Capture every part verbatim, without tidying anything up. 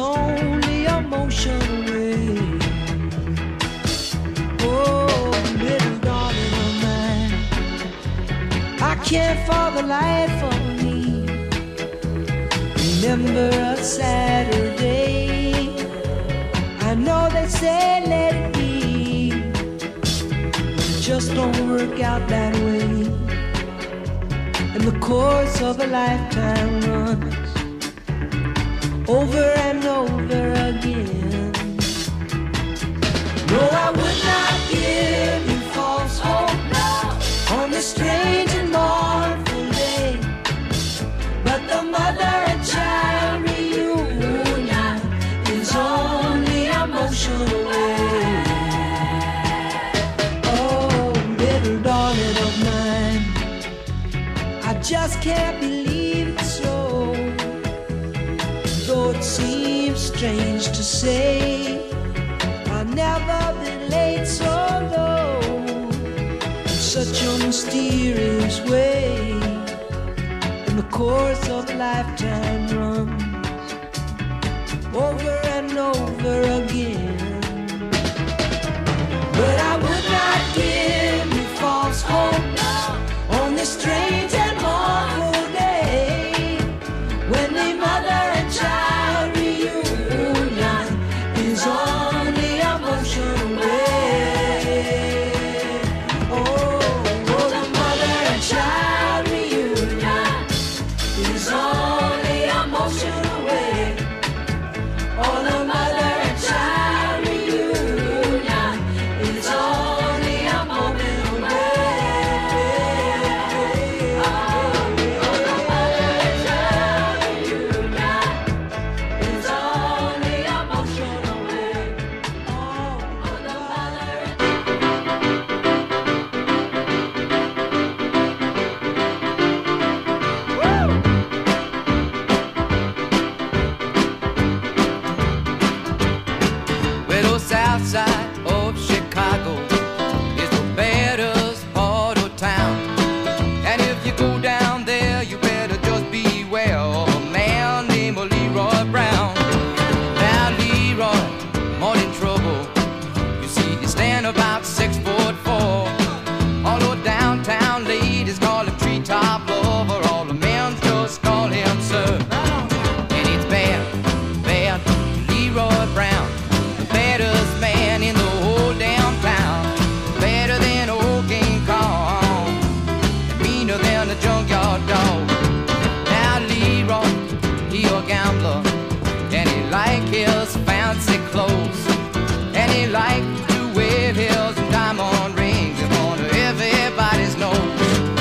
only emotion away. Oh, little darling of mine, I can't for the life of me remember a Saturday. I know they say let it be, but it just don't work out that way. And the course of a lifetime runs over and over again. No, I would not give you false hope on this strange and mournful day, but the mother and child reunion is only emotion away. Oh, little darling of mine, I just can't believe it's so. Though it seems strange to say, I've never been laid so low in such a mysterious way. And the course of a lifetime runs over and over again. But I would not give you false hope on this strange and mournful day, when the mother and child reunion is only emotion away. Oh, oh, the mother and child reunion is only emotion away. Oh, the mother and child reunion is only a moment away. Oh, oh, the mother and child reunion is only emotion away. Oh, oh, the mother and Well, the south side of Chicago is the baddest part of town. And if you go down there, you better just beware of a man named Leroy Brown. Now, Leroy, more in trouble. You see, he stand about six foot four. All the downtown ladies call him treetop lover. All the men just call him sir. And it's bad, bad, Leroy Brown, the baddest man in the whole damn town. Better than old King Kong, and meaner than a junkyard dog. Now Leroy, he a gambler, and he like his fancy clothes, and he like to wear his diamond rings in front of everybody's nose.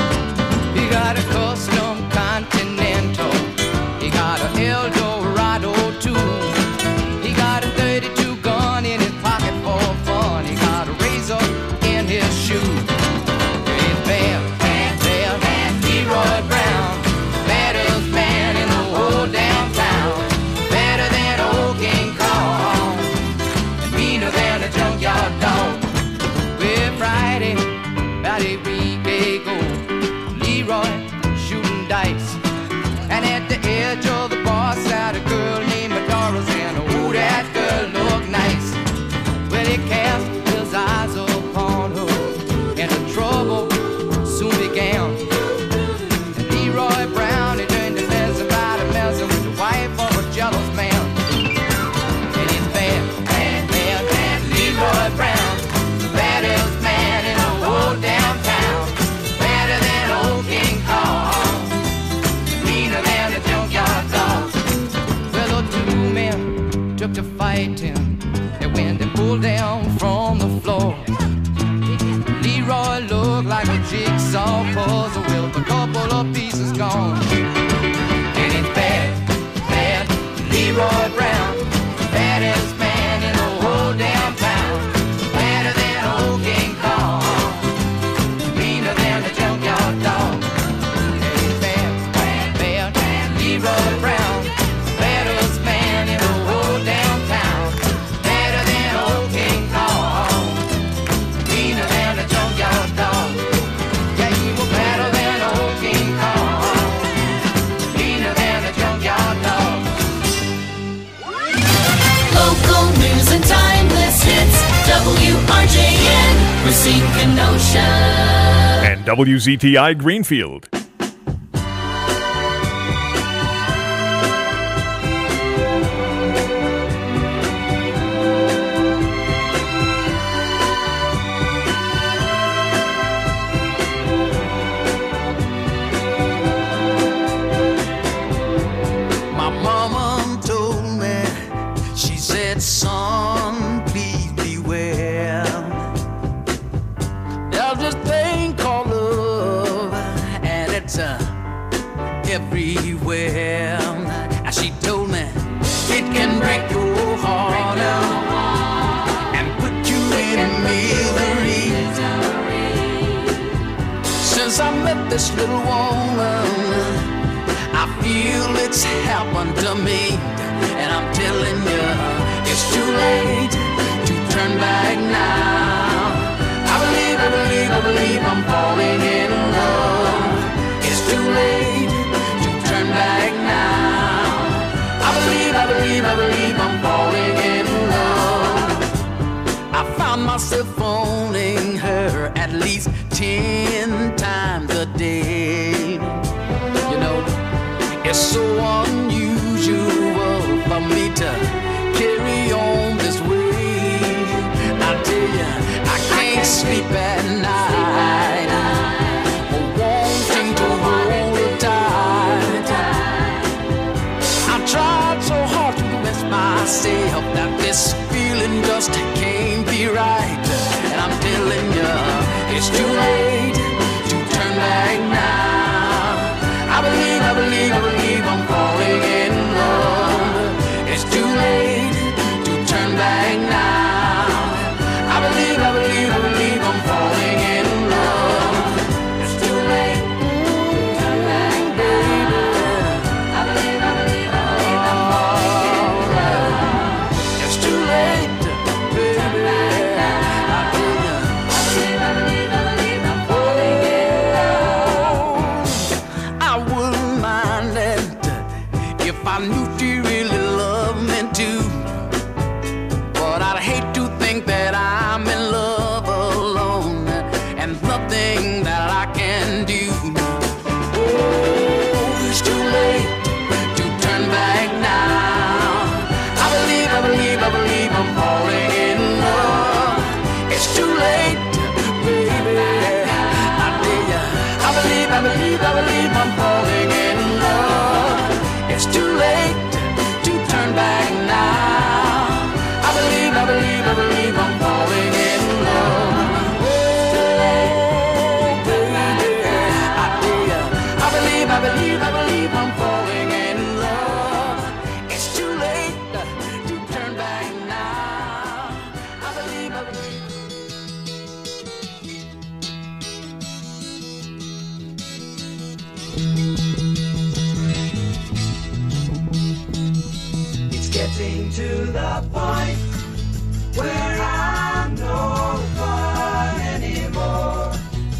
He got a custom Continental, he got a Eldorado too. He got a thirty-two gun in his pocket for fun. He got a razor in his shoe. He's bad, bad, bad, bad, Leroy Brown, baddest man in the whole damn town. Better than old King Kong, and meaner than a junkyard dog. Well, Friday, about a week ago, Leroy shooting dice, and at the edge of the bar sat a girl named Doris, and oh, that girl looked nice. Well, he cast his eyes upon her, and the trouble soon began. And Leroy Brown, he turned to messing about and messing with the wife of a jealous man. And he's bad, bad, bad, bad, Leroy Brown, the baddest man in the whole damn town. Better than old King Kong, meaner than a junkyard dog. Well, the two men took to fighting, and when they pulled down from the floor, Leroy looked like a jigsaw puzzle with a couple of pieces gone. And it's bad, bad, Leroy Brown, baddest man in the whole damn town. Better than old King Kong, meaner than a junkyard dog. And it's bad, bad, bad, Leroy Brown, baddest man in the whole damn town. Better than old W R J N, Racine Kenosha. And W Z T I Greenfield. Son, please beware. There's this thing called love, and it's uh, everywhere. And she told me it can break your heart out and put you in misery. Since I met this little woman, I feel it's happened to me, and I'm telling you, it's too late to turn back now. I believe, I believe, I believe I'm falling in love. It's too late to turn back now. I believe, I believe, I believe I'm falling in love. I found myself phoning her at least ten times a day. You know, it's so unusual for me to carry on this way. I tell you, I can't sleep at night, wanting to hold her tight. I tried so hard to convince myself that this feeling just can't be right. And I'm telling you, it's too late to turn back now. I believe, I believe, I believe I'm falling in love. It's too late to turn back now. I believe, I believe, I believe I'm falling in love. It's too late to turn back, baby. I believe, I believe, I believe I'm falling in love. It's too late, baby. I believe, I believe, I believe I'm falling in love. I wouldn't mind it if I knew she really loved me too. But I'd hate to think that I'm in love alone and nothing that I can do. Oh, it's too late to turn back now. I believe, I believe, I believe I'm falling in love. It's too late, baby. I tell ya, I believe, I believe, I believe I'm falling in love. It's too late to turn back now. I believe, I believe, I believe I'm falling in love. Oh, baby, I tell ya, I believe, I believe, I believe I'm falling in love. It's too late to turn back now. I believe, I believe. It's getting to the point where I'm no fun anymore.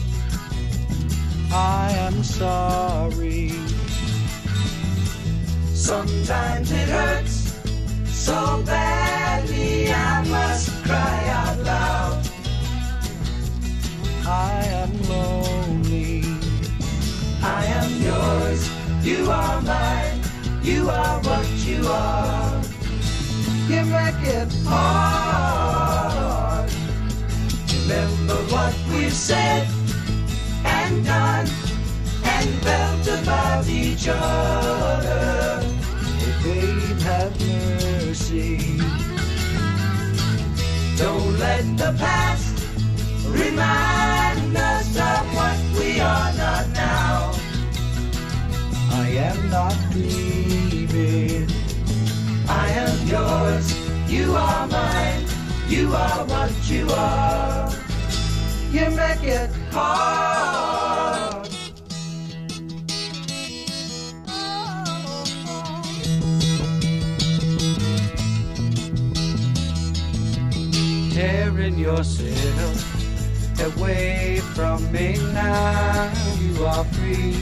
I am sorry. Sometimes it hurts so badly I must cry out loud. I am lonely. I am yours. You are mine. You are what you are. You make it hard. Remember what we've said and done and felt about each other. Oh, babe, have mercy. Don't let the past remind us of what we are not now. I am not grieving. I am yours. You are mine. You are what you are. You make it hard. Tearing yourself away from me now. You are free.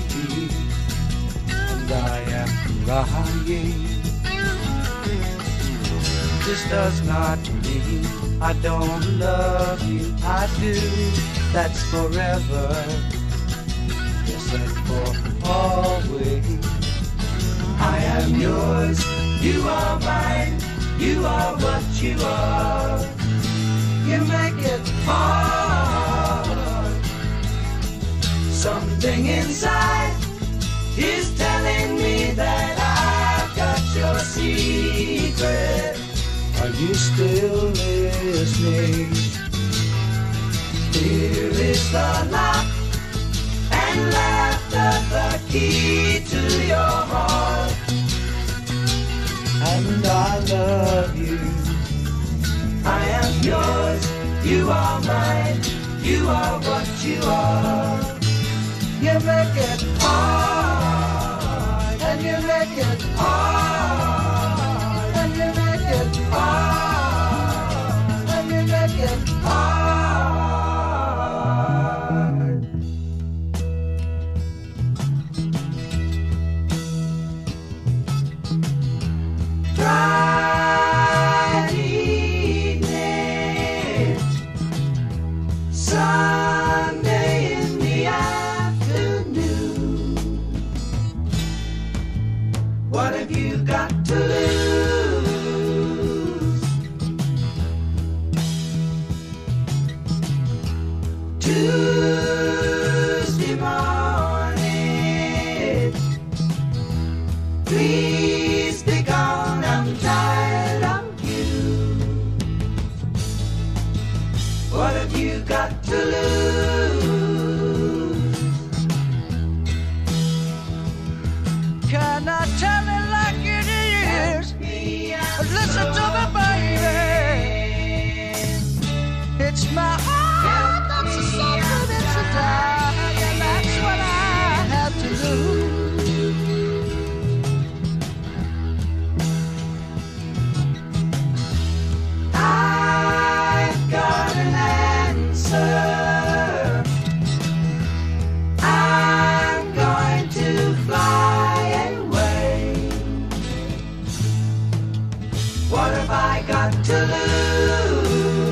And I am crying. this does not mean I don't love you. I do. That's forever. Yes, and for always. I am yours. You are mine. You are what you are. You make it hard. Something inside is telling me that I've got your secret. Are you still listening? Here is the lock and laughter, the key to your heart. And I love you. I am yours. You are mine. You are what you are. You make it hard, and you make it hard, and you make it hard, and you make it hard. Friday evening, Sunday in the afternoon. What have you got to lose? Tuesday morning, please be gone, I'm tired of you. What have you got to lose? Can I tell it like it is? Listen to me, baby. It's my heart that's a suffering, it's a die, and that's what I have to lose. I've got an answer. I'm going to fly away. What have I got to lose?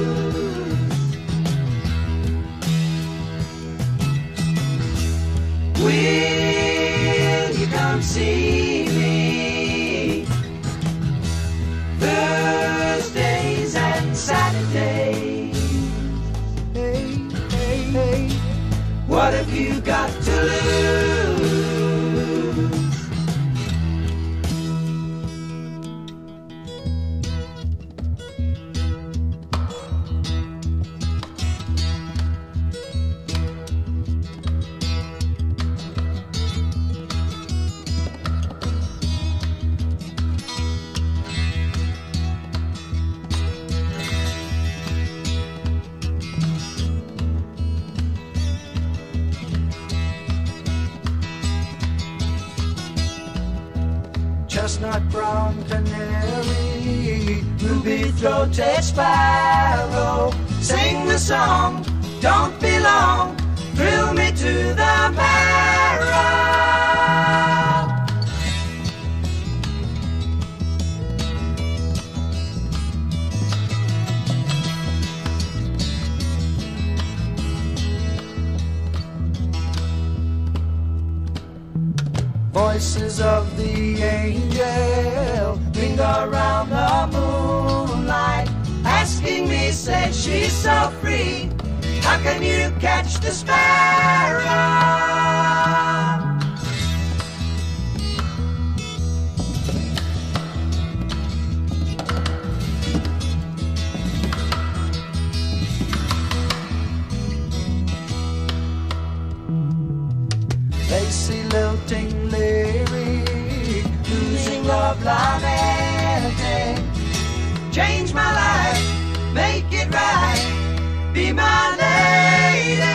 Will you come see me Thursdays and Saturdays? Hey, hey, hey. What have you got to lose? Chestnut brown canary, ruby-throated sparrow, sing the song, don't be long, thrill me to the marrow. Voices of the angel linger around the moonlight, asking me, say she's so free, how can you catch the sparrow? Lacy lilting lyric, losing love lamenting. Change my life, make it right, be my lady.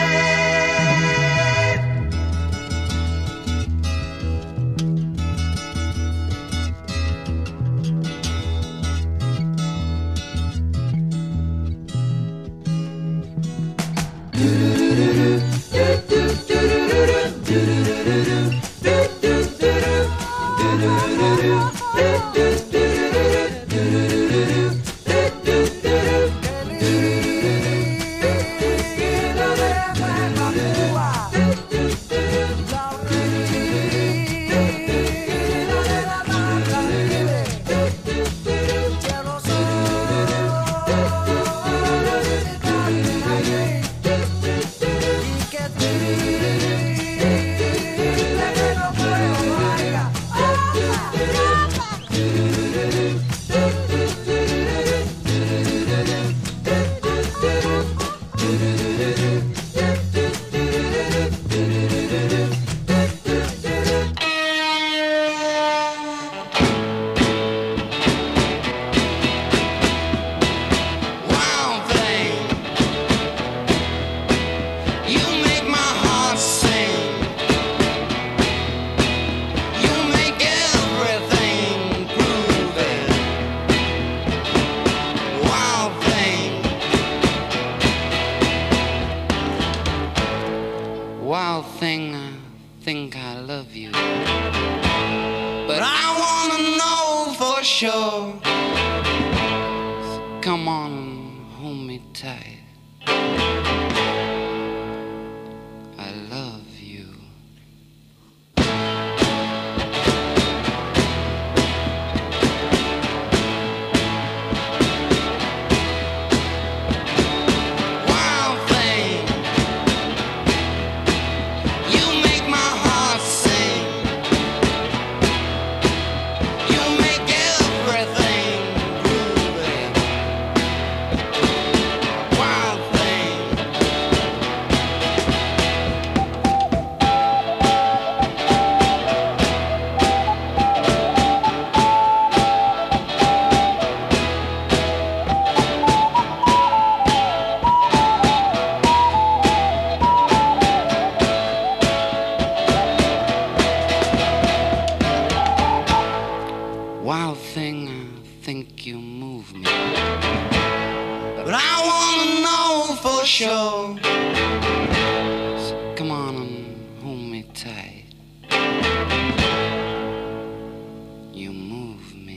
come on and hold me tight. I love you. Wild thing, you make my heart sing. You make everything groovy. Wild thing. Wild thing, I think you move me. But I wanna know for sure. So come on and hold me tight. You move me.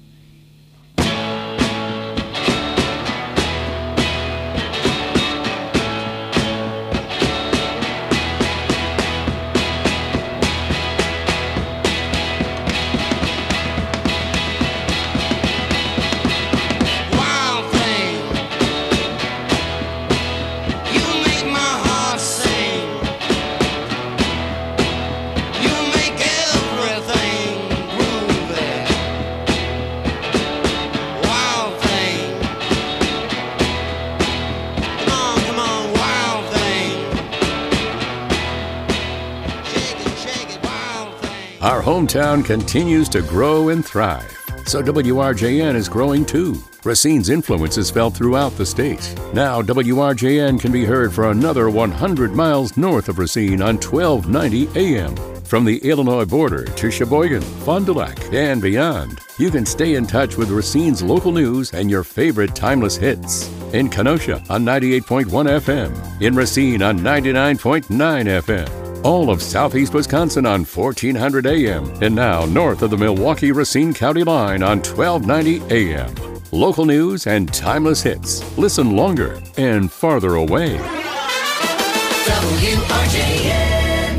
Wild thing, you make my heart sing. You make everything groovy. Wild thing, come on, come on, wild thing. Shake it, shake it, wild thing. Our hometown continues to grow and thrive, so W R J N is growing too. Racine's influence is felt throughout the state. Now W R J N can be heard for another one hundred miles north of Racine on twelve ninety A M. From the Illinois border to Sheboygan, Fond du Lac, and beyond, you can stay in touch with Racine's local news and your favorite timeless hits. In Kenosha on ninety-eight point one F M, in Racine on ninety-nine point nine F M, all of southeast Wisconsin on fourteen hundred A M, and now north of the Milwaukee-Racine County line on twelve ninety A M. Local news and timeless hits. Listen longer and farther away. W R J N.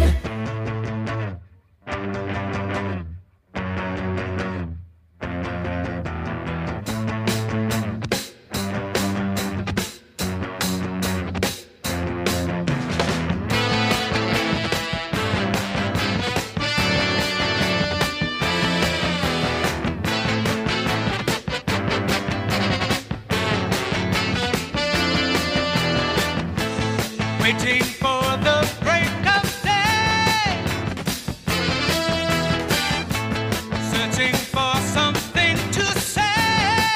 Waiting for the break of day, searching for something to say,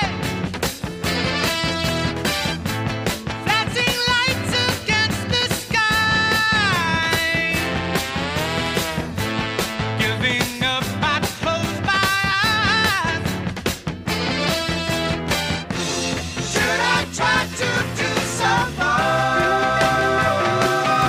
flashing lights against the sky, giving up, I close my eyes. Should I try to do so more?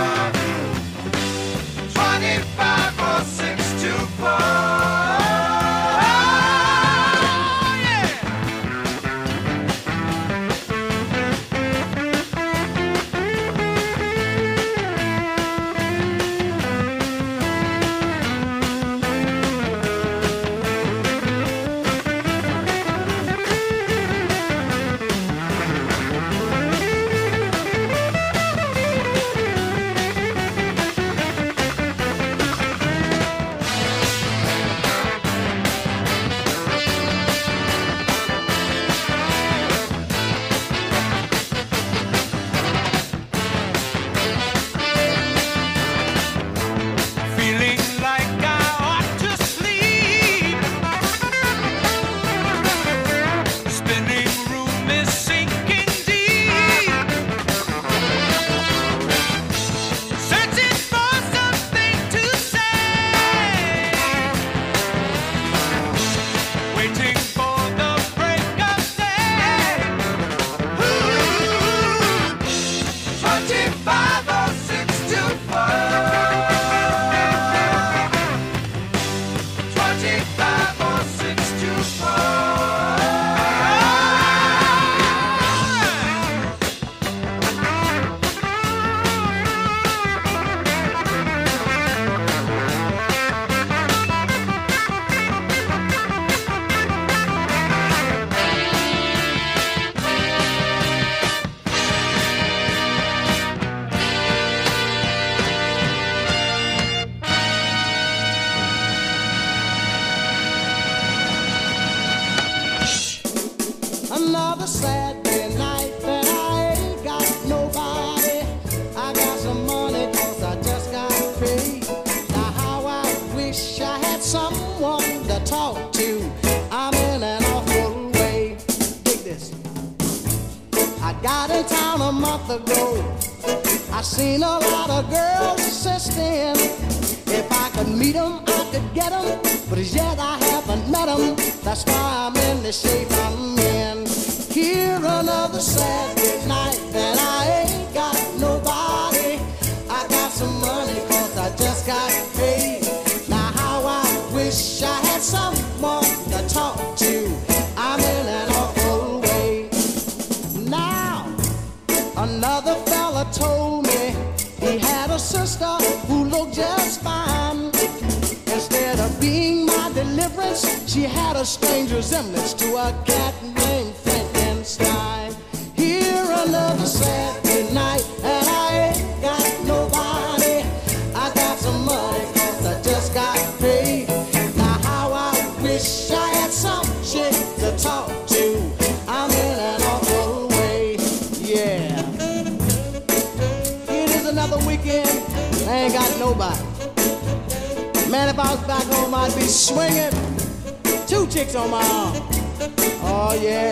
got in town a month ago. I seen a lot of girls since then. If I could meet them, I could get them, but as yet I haven't met them. That's why I'm in the shape I'm in. Here another Saturday night, and I ain't got nobody. I got some money, cause I just got paid. Now how I wish I had someone to talk to. I'm in an awful way. Now, another fella told me he had a sister who looked just fine. Instead of being my deliverance, she had a strange resemblance to a cat named Frankenstein. Here another Saturday night, and I ain't got nobody. I got some money, cause I just got paid. Now how I wish I had some chick to talk to. I'm in an awful way, yeah. It is another weekend, I ain't got nobody. Man, if I was back home, I'd be swinging. Two chicks on my arm. Oh, yeah.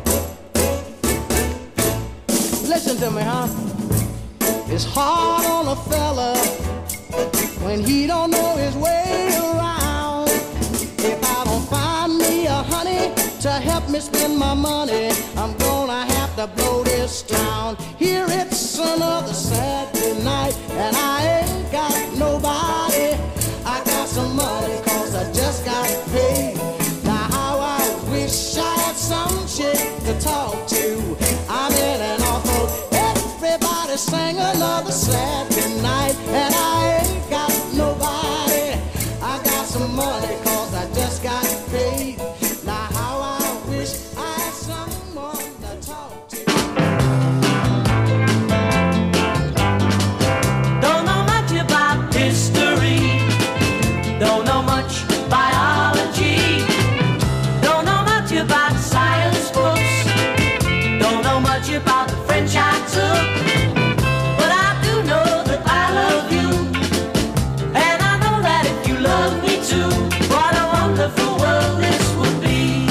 Listen to me, huh? It's hard on a fella when he don't know his way around. If I don't find me a honey to help me spend my money, I'm gonna have to blow this town. Here it's another Saturday night, and I ain't got nobody. I got some money, cause I just got paid. Now how I wish I had some chick to talk to. I'm in an awful. Everybody sang another Saturday night, and I ain't got nobody. I got some money, cause I just got paid. Now how I wish I had someone to talk to. Don't know much about history. Don't know much biology. Don't know much about science books. Don't know much about the French I took. But I do know that I love you. And I know that if you love me too, what a wonderful world this would be.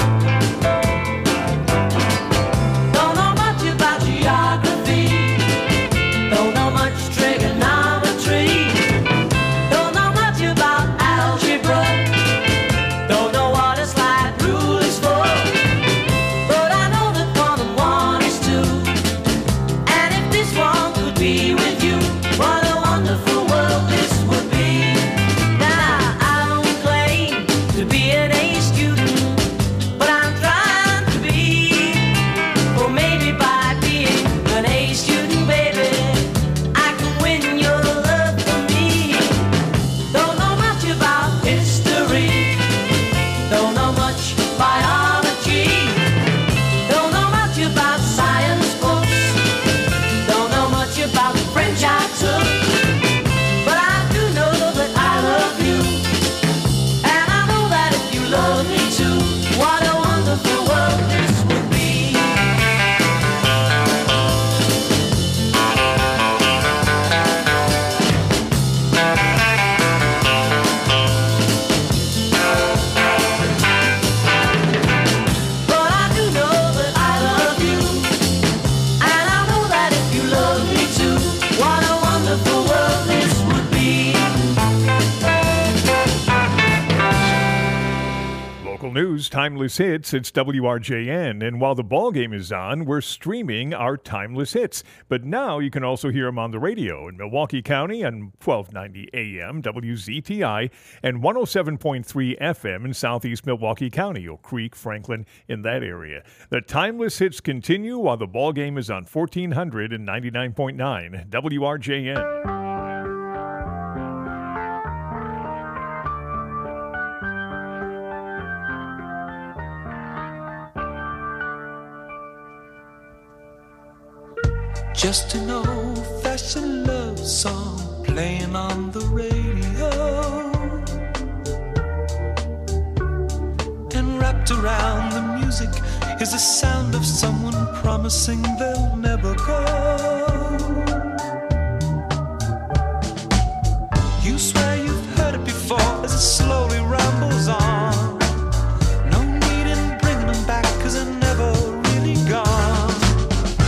Don't know much about geography. Don't know much trigonometry. Don't know much about algebra. Don't know what a slide rule is for. But I know that one and one is two. And if this one could be with you, what a wonderful world this would be. Now I don't claim to be an A student, but I'm trying to be. Or maybe by being an A student, baby, I can win your love for me. Don't know much about history. Don't know much biology. Don't know much about science books. Don't know much about the French I took. But I do know that I love you. And I know that if you love me too, what a wonderful world this would be. But I do know that I love you. And I know that if you love me too, what a wonderful world this would be. Local news, timeless hits, it's W R J N. And while the ball game is on, we're streaming our timeless hits. But now you can also hear them on the radio in Milwaukee County on twelve ninety A M, W Z T I, and one oh seven point three F M in southeast Milwaukee County, Oak Creek, Franklin, in that area. The timeless hits continue while the ball game is on fourteen hundred and ninety-nine point nine W R J N. Just an old-fashioned love song playing on the radio, and wrapped around the music is the sound of someone promising they'll never go. You swear you've heard it before as it slowly rambles on. No need in bringing them back, 'cause they're never really gone.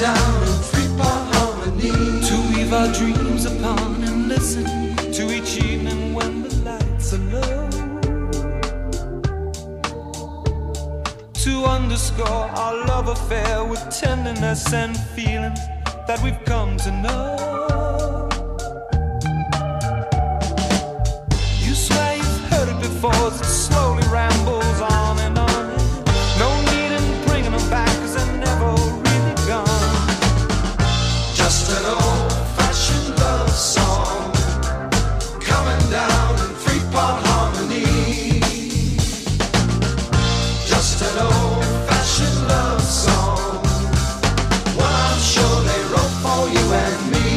down in three-part harmony to weave our dreams upon and listen to each evening when the lights are low, to underscore our love affair with tenderness and feelings that we've come to know. You swear you've heard it before as it slowly rambles on and on. No need in bringing them back, cause they're never really gone. Just an old-fashioned love song coming down in three-part harmony. Just an old-fashioned love song, one I'm sure they wrote for you and me.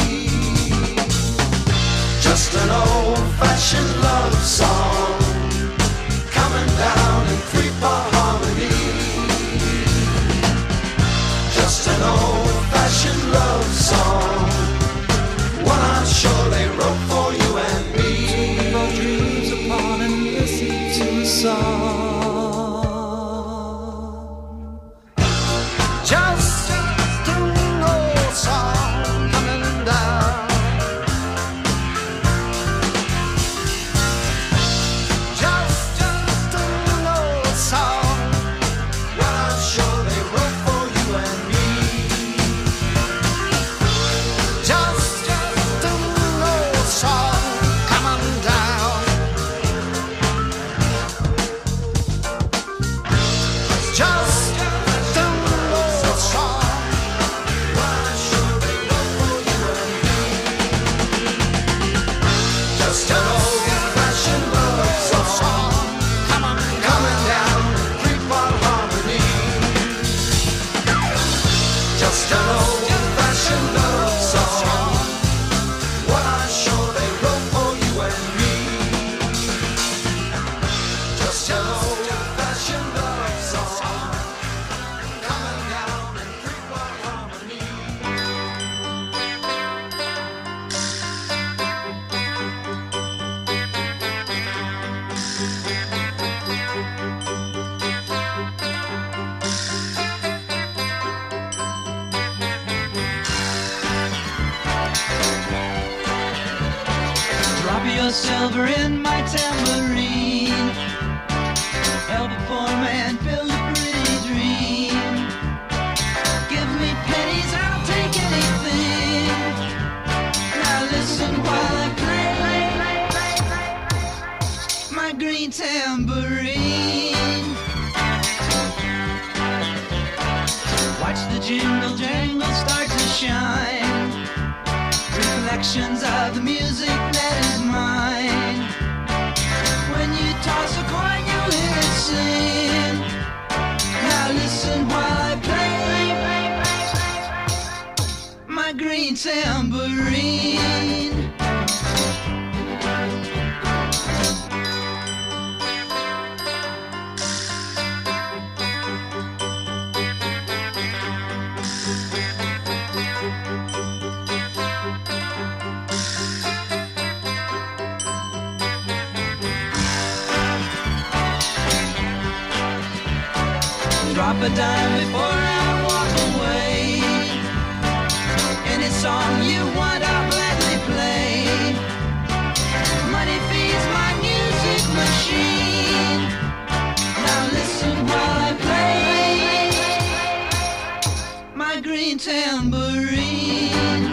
Just an old-fashioned love song coming down in three-part harmony. Just an old-fashioned love song, one I'm sure they wrote for you and me. To our dreams upon and listen to a song. Just an old song coming down. Just, just an old song, one I'm sure they wrote for you and me. Just, just an old song coming down. Just, just an old song, one I'm sure they wrote for you and me. Just an old-fashioned love song coming, coming down three-part harmony. Just an old-fashioned love song, one I'm sure they wrote for you and me. Just an old-fashioned love song coming down in three-part harmony. Drop your silver in my tambourine. Help a poor man build a pretty dream. Give me pennies, I'll take anything. Now listen while I play my green tambourine. Watch the jingle jangle start to shine. Reflections of the music that is mine. When you toss a coin, you hear it sing. Now listen while I play my green tambourine. Drop a dime before I walk away. Any song you want, I'll gladly play. Money feeds my music machine. Now listen while I play my green tambourine.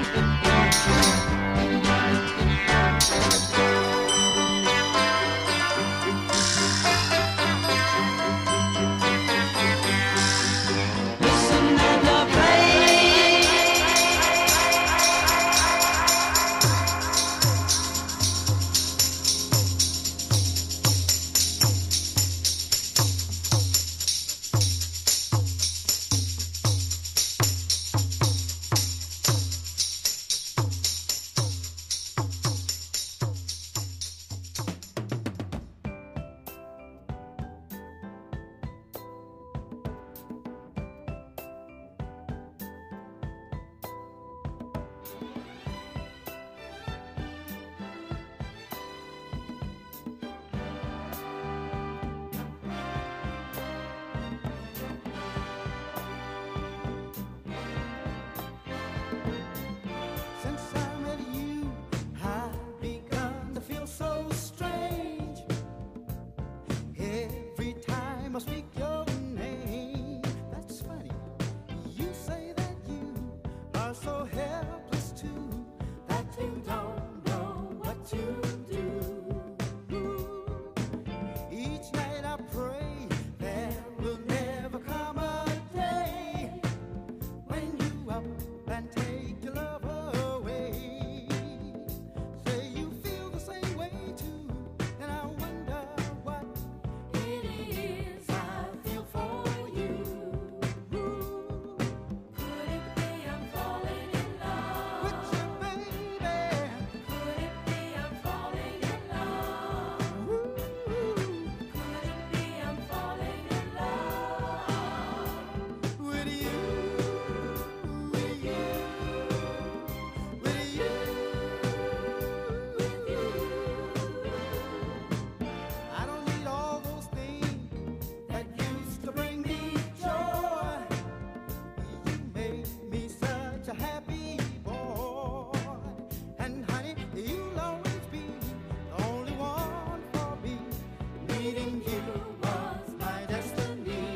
Listen and I'll play. so helpless too that you don't know what to do. Each night I pray there will never come a day when you up and take your love away. Say you feel the same way too, and I wonder what it is I feel for you. Could it be I'm falling in love with you, baby? Could it be I'm falling in love? Could it be I'm falling in love with you, with you, with you, with you? I don't need all those things that used to bring me joy. You made me such a happy boy. And honey, you'll always be the only one for me. Meeting you was my destiny.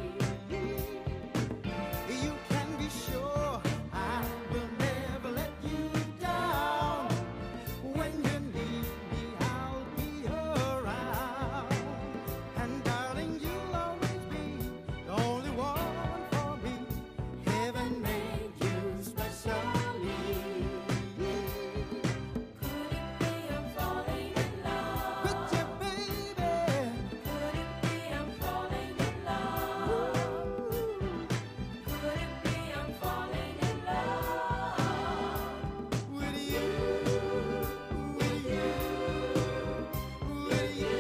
You can be sure I will never let you down. When you need me, I'll be around. And darling, you'll always be the only one for me. Heaven made you specially. Could it be I'm falling in love with you, baby? Could it be I'm falling in love? Could it be I'm falling in love with you, with you, with you, with you?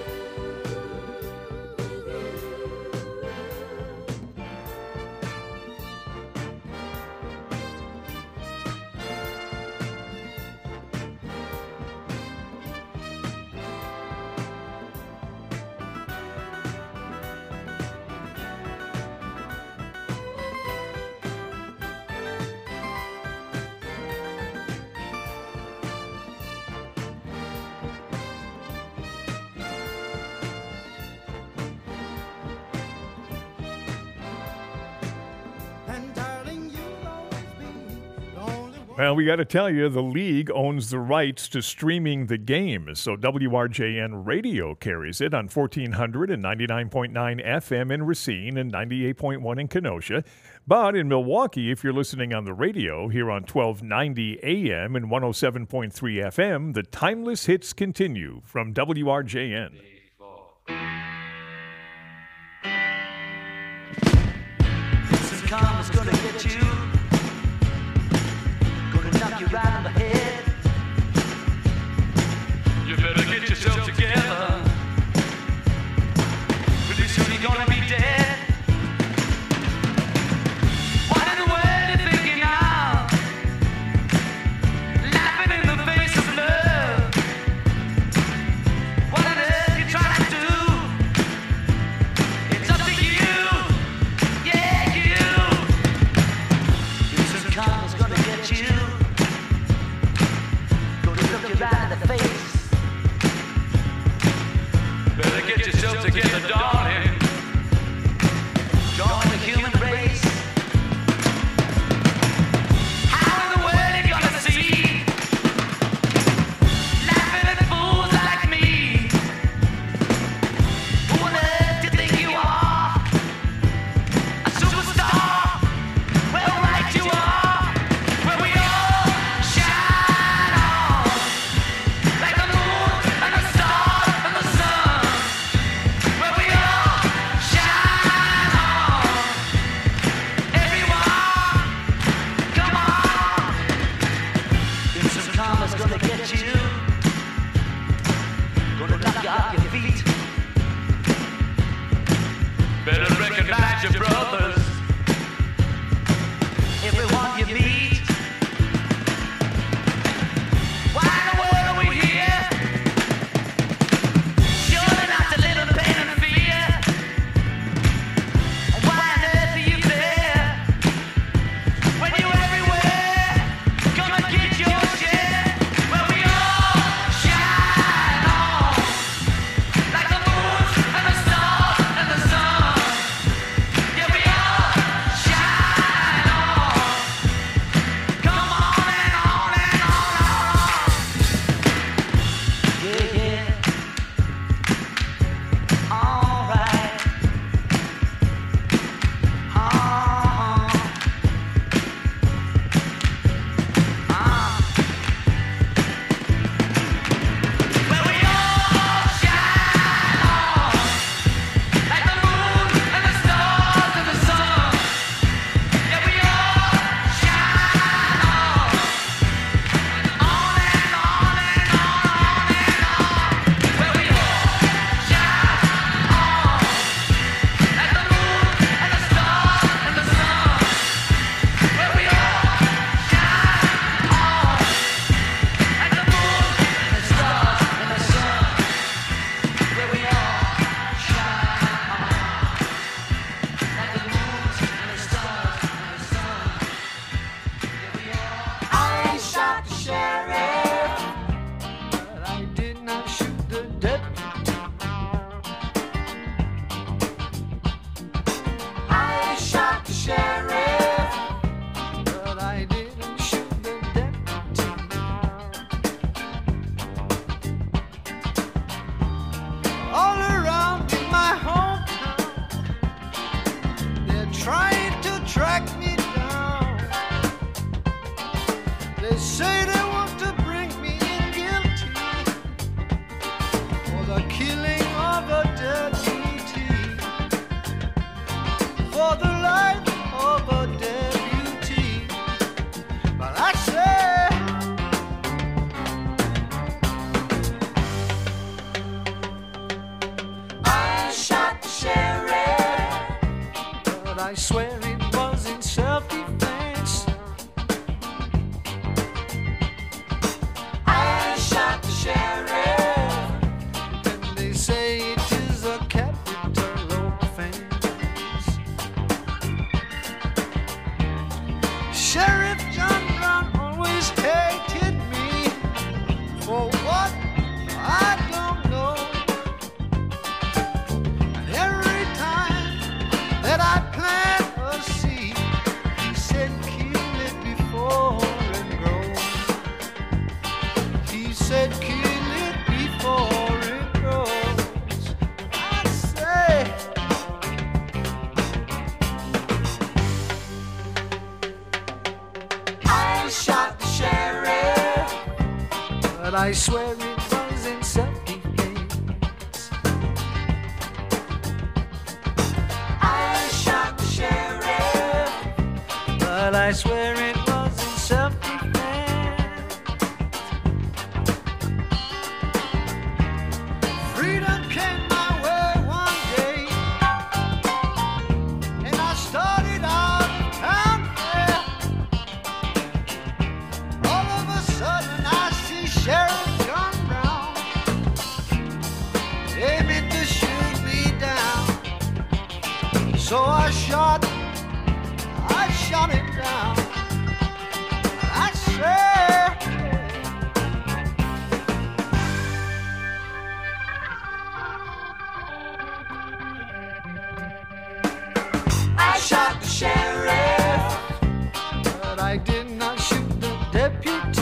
And darling, you'll always be the only one. Well, we got to tell you, the league owns the rights to streaming the game, so W R J N Radio carries it on fourteen hundred and ninety-nine point nine F M in Racine and ninety-eight point one in Kenosha. But in Milwaukee, if you're listening on the radio, here on twelve ninety A M and one oh seven point three F M, the timeless hits continue from W R J N. Some karma's gonna get you, gonna knock you right on the head. You better get yourself together, pretty soon you're gonna be dead. What in the world you thinking of? Laughing in the face of love. What on earth you trying to do? It's up to you. Yeah, you. Some karma's gonna get you. Gonna look you right in the face. Better get yourself together, darling. Join the human race. How in the world you gonna see? Laughing at fools like me. Who on earth do you think you are? A superstar? Well, right you are. Where we all shine on, like the moon and the stars and the sun. Where we all shine on. Everyone, come on. Then some karma's gonna get you. Gonna knock you off your feet. Better recognize your brothers. Everyone you meet. Why in the world are we here? Surely not to live in pain and fear. Why on earth are you there? When you're everywhere, come and get your share. Where we all Sheriff John Brown always hated me. For what? I don't know. And every time that I plant a seed, he said, kill it before it grows. He said, kill it before it grows. I say, I shot the sheriff, but I swear it was in self-defense. I shot the sheriff, but I swear it was in self-defense. Freedom came my way one day, and I started out of town there. All of a sudden I see Sheriff John Brown aiming to shoot me down. So I shot, I shot him down. I said, I shot the sheriff, but I did not shoot the deputy.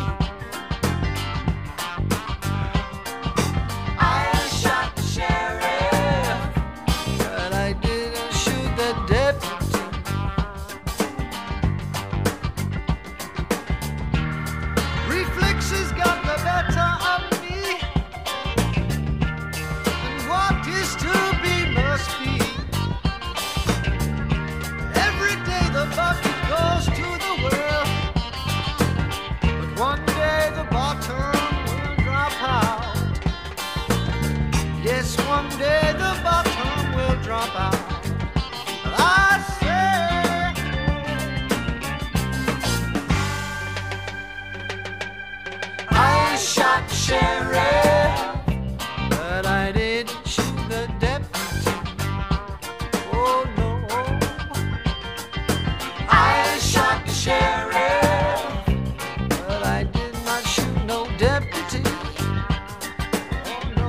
I shot the sheriff, but I didn't shoot the deputy. Reflexes got the better of me, and what is to be must be. Every day the bucket goes to the well, but one day the bottom will drop out. Yes, one day the bottom will drop out. But I say, I shot the sheriff, but I didn't shoot the deputy. Oh no, I shot the sheriff, but I did not shoot no deputy. Oh no.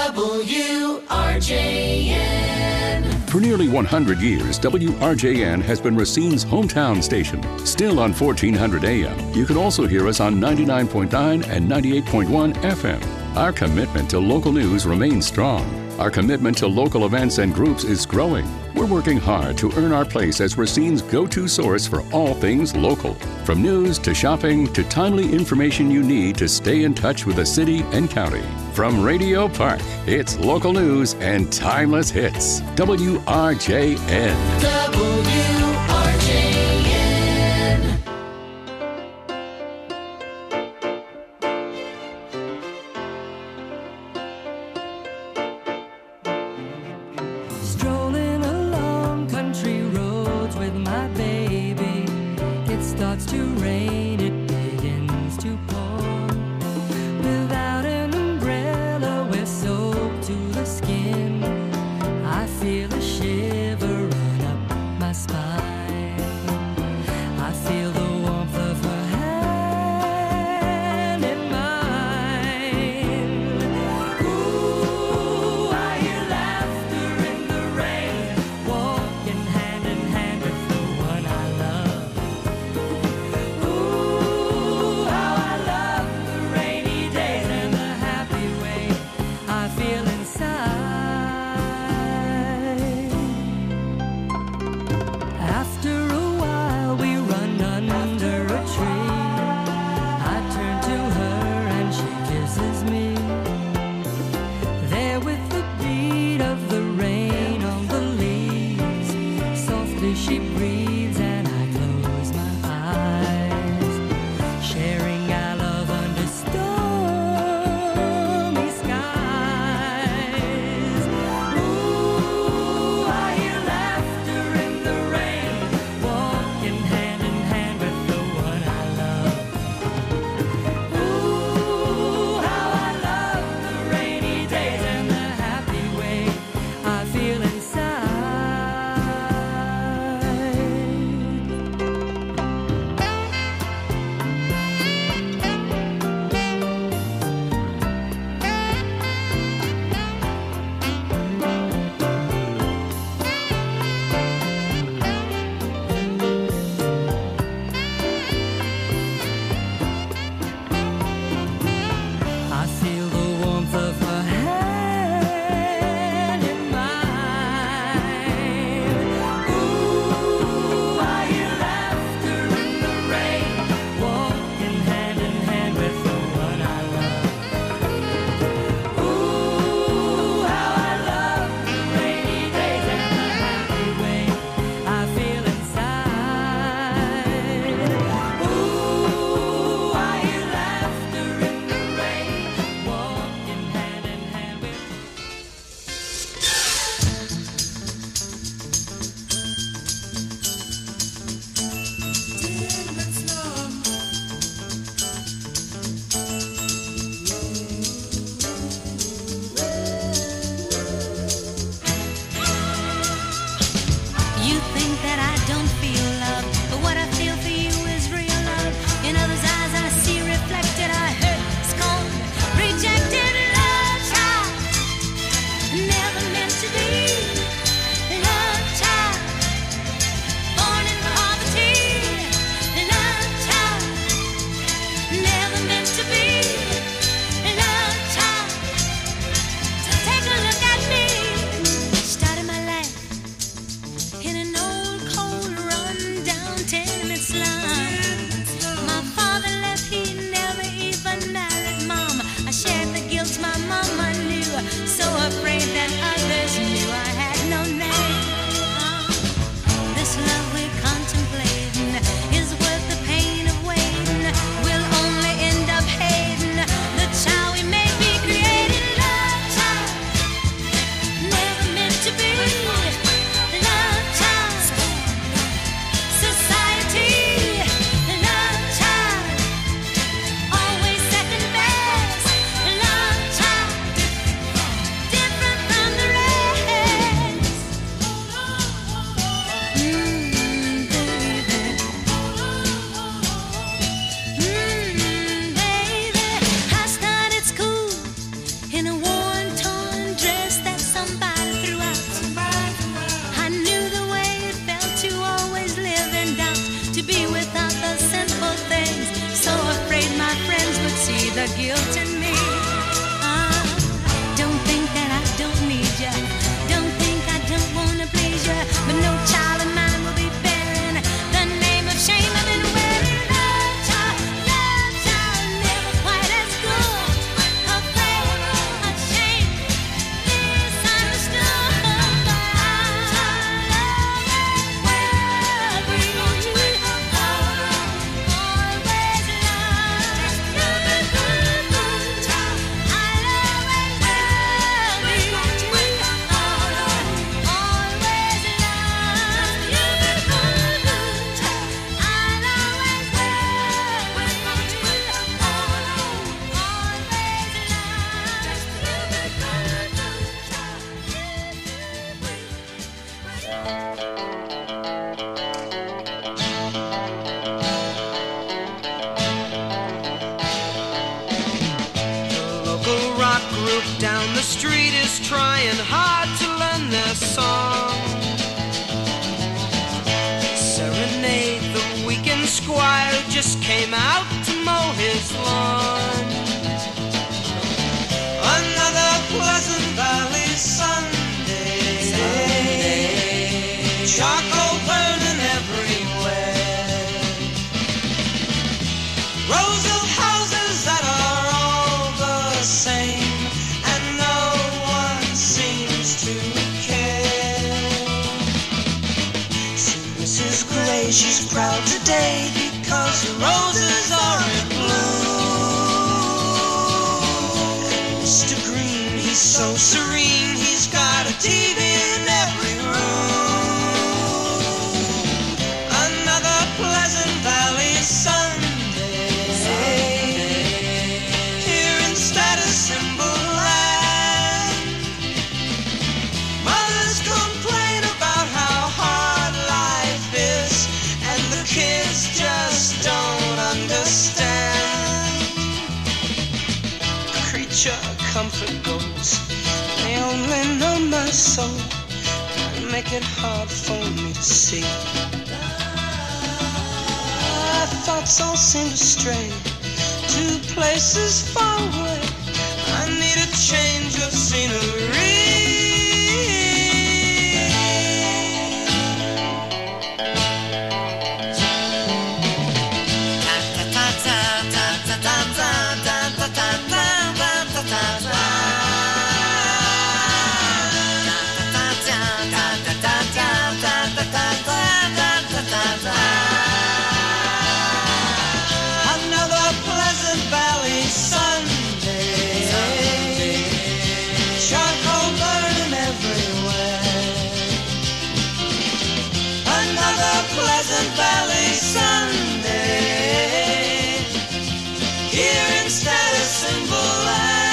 W R J N. For nearly one hundred years, W R J N has been Racine's hometown station. Still on fourteen hundred A M, you can also hear us on ninety-nine point nine and ninety-eight point one F M. Our commitment to local news remains strong. Our commitment to local events and groups is growing. We're working hard to earn our place as Racine's go-to source for all things local. From news to shopping to timely information you need to stay in touch with the city and county. From Radio Park, it's local news and timeless hits. W R J N. W R J N. Strolling along country roads with my baby. It starts to rain, it begins to pour. Without an umbrella, we're soaked to the skin. I feel a shiver run up my spine. group down the street is trying hard to learn their song. Serenade the weekend squire who just came out to mow his lawn. Another Pleasant Valley Sunday, Sunday. Charcoal burning everywhere. Rows of houses that are all the same, and no one seems to care. See Missus Gray, she's proud today because the roses are in bloom. And Mister Green, he's so serene, he's got a T V in every room. Another Pleasant Valley Sunday. Comfort goes, they only know my soul and make it hard for me to see. My thoughts all seem to stray to places far away. I need a change of scenery. Pleasant Valley Sunday, here in Status Symbol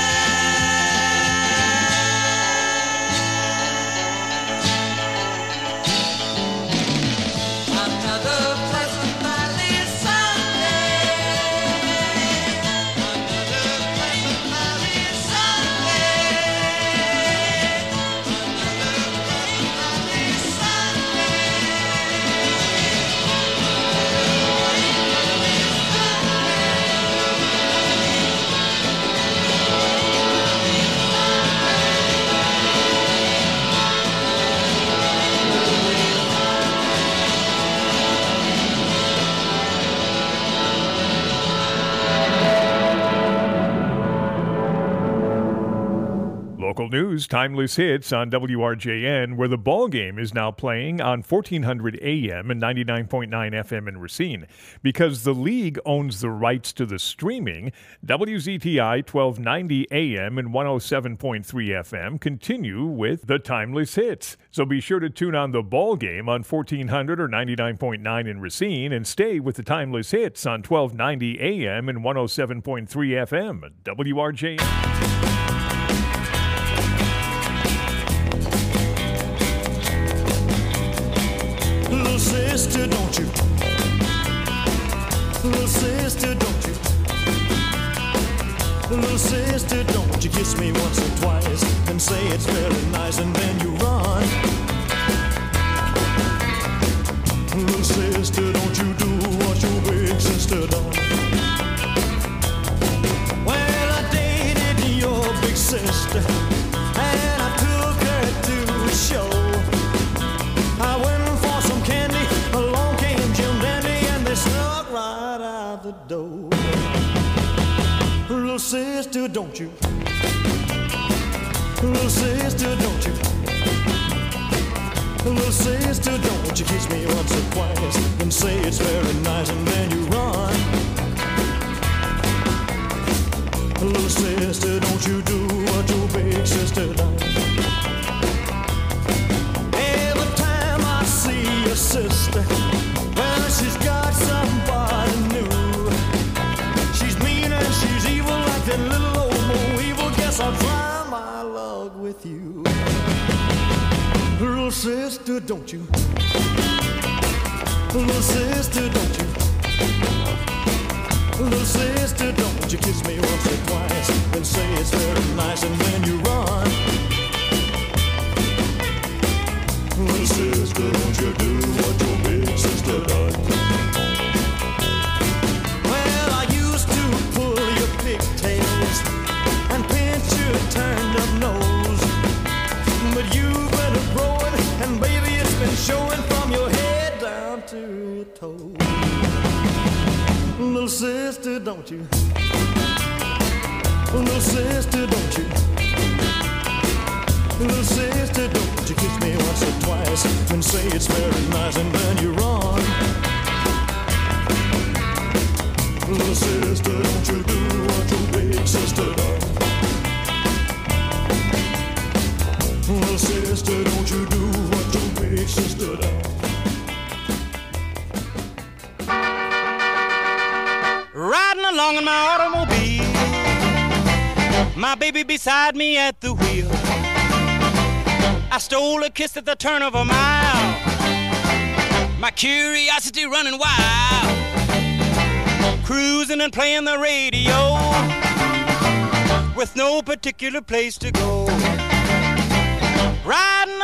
Another Pleasant Valley Sunday, another Pleasant Valley Sunday, another Pleasant Valley Sunday. Local news, timeless hits on W R J N, where the ball game is now playing on fourteen hundred A M and ninety-nine point nine F M in Racine. Because the league owns the rights to the streaming, W Z T I twelve ninety A M and one oh seven point three F M continue with the timeless hits. So be sure to tune on the ball game on fourteen hundred or ninety-nine point nine in Racine and stay with the timeless hits on twelve ninety A M and one oh seven point three F M. W R J N. Little sister, don't you? Little sister, don't you? Little sister, don't you kiss me once or twice and say it's very nice and then you run. Little sister, don't you do what your big sister done. Well, I dated your big sister and I took her to a show. I went for some candy, along came Jim Dandy, and they snuck right out the door. Little sister, don't you? Little sister, don't you? Little sister, don't you kiss me once or twice and say it's very nice and then you run. Little sister, don't you do what your big sister done. Your sister, well, she's got somebody new. She's mean and she's evil like that little old Mo Evil. Guess I'll try my luck with you. Little sister, don't you? Little sister, don't you? Little sister, don't you kiss me once or twice, then say it's very nice, and then you run. Little sister, don't you do what your big sister done. Well, I used to pull your pigtails and pinch your turned up nose, but you've been growing, and baby, it's been showing from your head down to your toes. Little sister, don't you? Little sister, don't you? Little sister, don't you kiss me once or twice and say it's very nice, and then you run. Little sister, don't you do what your big sister does. Little sister, don't you do what your big sister does. Riding along in my automobile, my baby beside me at the wheel. I stole a kiss at the turn of a mile, my curiosity running wild, cruising and playing the radio with no particular place to go.